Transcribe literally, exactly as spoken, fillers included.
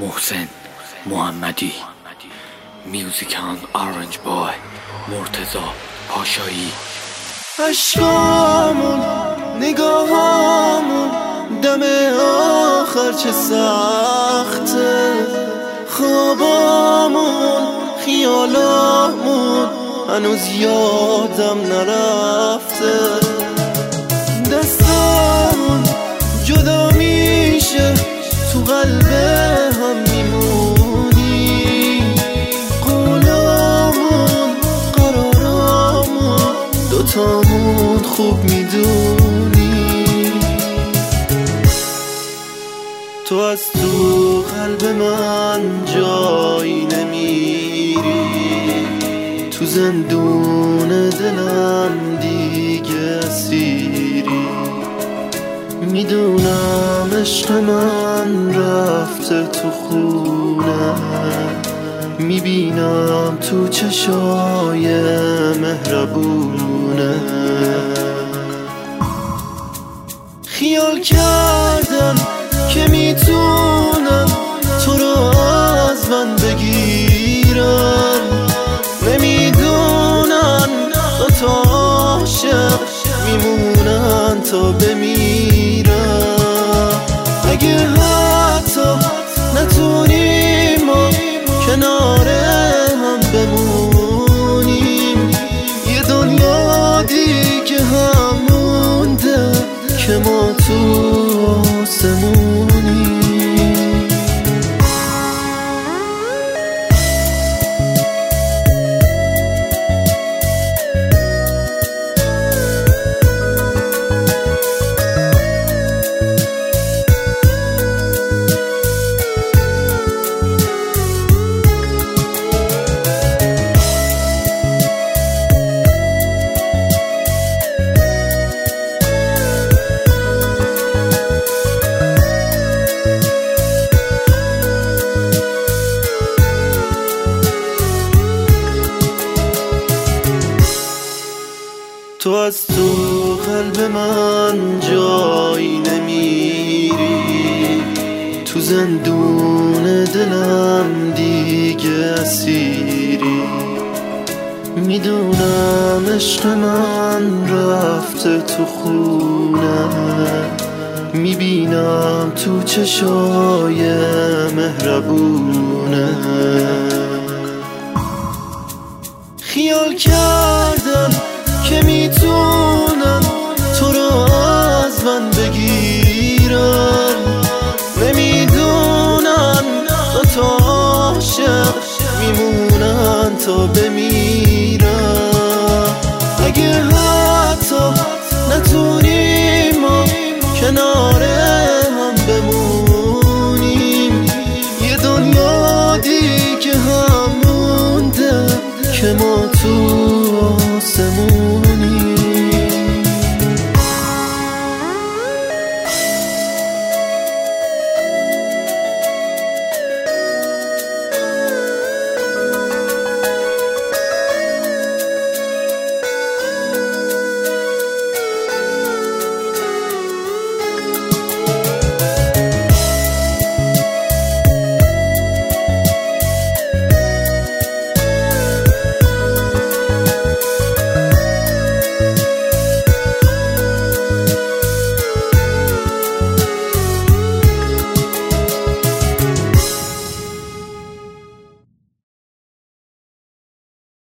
محسن محمدی، میوزیکان آرنج بای، مرتضی پاشایی. عشقامون، نگاهامون، دم آخر چه سخته، خوابامون، خیالامون هنوز یادم نرفته. دستامون جدا میشه، تو قلب هم میمونی، قولامون، قرارامون، دوتامون خوب میدونی. تو از تو قلب من جایی نمیری، تو زندون دلم دیگه اسیری. میدونم عشق من رفته تو خونه، میبینم تو چشای مهربونه. خیال کردن که میتونن تو رو از من بگیرن، نمیدونن دوتا عاشق میمونن تا بمیرن. اگه حتی نتونیم ما کنار هم بمونیم، یه دنیا دیگه هم مونده که ما تو آسمونیم. تو از تو قلب من جایی نمیری، تو زندون دلم دیگه اسیری. میدونم عشق من رفته تو خونه، میبینم تو چشای مهربونه. خیال کردن که میتونن تو رو از من بگیرن، نمیدونن دوتا عاشق میمونن تا بمیرن.